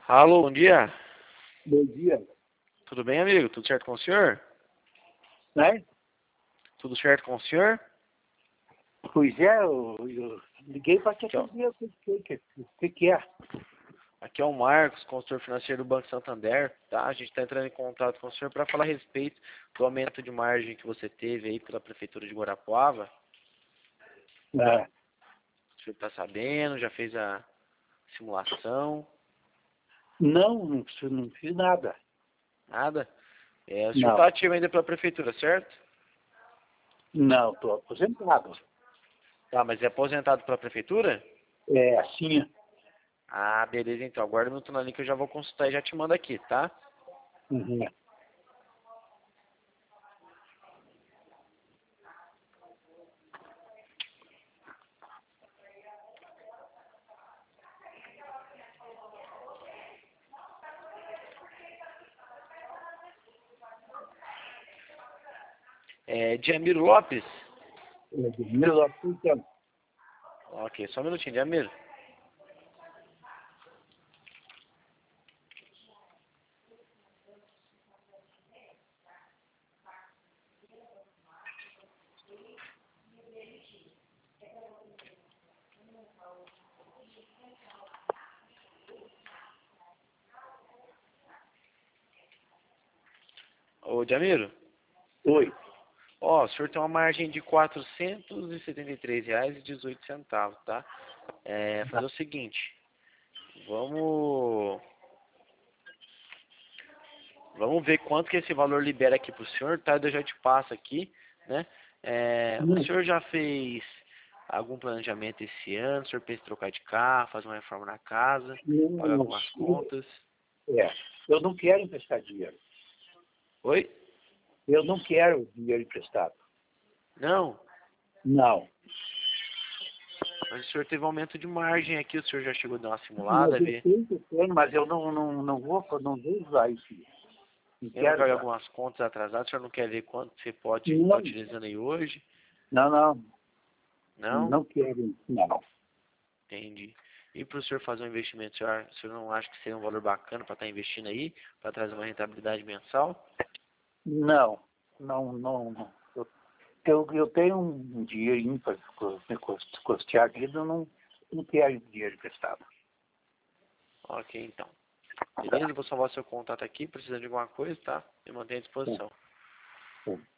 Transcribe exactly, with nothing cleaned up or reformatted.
Alô, bom dia. Bom dia. Tudo bem, amigo? Tudo certo com o senhor? Né? Tudo certo com o senhor? Pois é, eu, eu liguei para te Aqui, ó. atender. O que, que, que, que é? Aqui é o Marcos, consultor financeiro do Banco Santander, tá? A gente está entrando em contato com o senhor para falar a respeito do aumento de margem que você teve aí pela Prefeitura de Guarapuava. Ah, O senhor está sabendo, já fez a simulação, não, não, preciso- não fiz nada. nada? É, o senhor está Não, ativo ainda pela Prefeitura, certo? não, estou aposentado. Tá, mas é aposentado pela Prefeitura? É assim. Ah, beleza, então. Aguarda um minuto na linha que eu já vou consultar e já te mando aqui, tá? Uhum. É, Diamiro Lopes? É de mil e novecentos. Ok, só um minutinho, Diamiro. Ô, Diamiro, Oi. ó, o senhor tem uma margem de quatrocentos e setenta e três reais e dezoito centavos, tá? É, fazer o seguinte, vamos, vamos ver quanto que esse valor libera aqui pro senhor, tá? Eu já te passo aqui, né? É, o Não, senhor já fez algum planejamento esse ano? O senhor pensa em trocar de carro, fazer uma reforma na casa, pagar não, algumas contas? é, eu não quero emprestar dinheiro. Oi? Eu não quero dinheiro emprestado. Não, Não. mas o senhor teve aumento de margem aqui, o senhor já chegou a dar uma Mas simulada, eu ver? tenho, eu tenho, mas eu não, não, não, vou, não vou usar isso. Não Lembra que quero eu usar. algumas contas atrasadas, o senhor não quer ver quanto você pode estar Não, utilizando aí hoje? não, não. Não? Não quero. Não. Entendi. E para o senhor fazer um investimento, o senhor, o senhor não acha que seria um valor bacana para estar investindo aí, para trazer uma rentabilidade mensal? Não, não, não. não. Eu, eu, eu tenho um dinheirinho para me cust- custear a vida, eu não, não quero dinheiro emprestado. Ok, então. Beleza? Tá. Eu vou salvar seu contato aqui, precisando de alguma coisa, tá? Me mantenha à Tá. disposição. Tá.